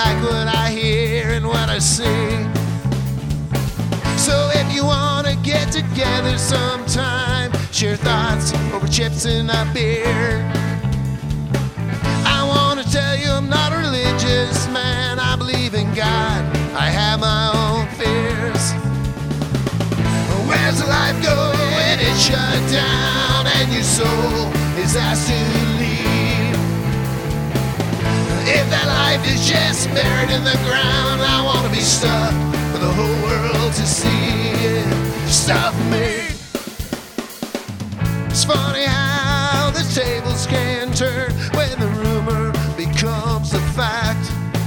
like what I hear and what I see. So if you wanna get together sometime, share thoughts over chips and a beer. I wanna tell you I'm not a religious man. I believe in God, I have my own fears. Where's the life go when it's shut down and your soul is asked to leave? If that life is just buried in the ground, I wanna be stuck for the whole world to see. Stuff me. It's funny how the tables can turn when the rumor becomes the fact.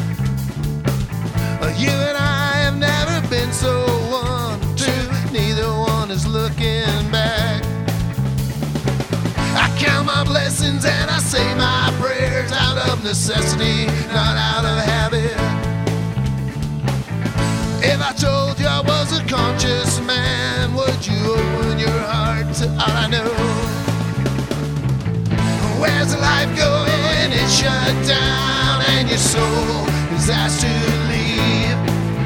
You and I have never been so one to, neither one is looking back. I count my blessings and I say my prayers out of necessity, not out of habit. If I told you I was a conscious man, would you open your heart to all I know? Where's the life going when it's shut down and your soul is asked to leave?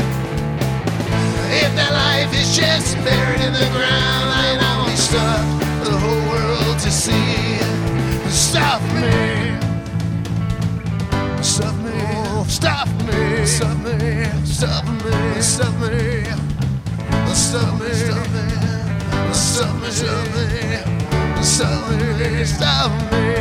If that life is just buried in the ground, I ain't always stuck for the whole world to see. Stop me. Stop me. Stop me. Stop me. Stop me. Stop me. Stop me. Stop me. Stop me. Stop me. Stop me. Stop me.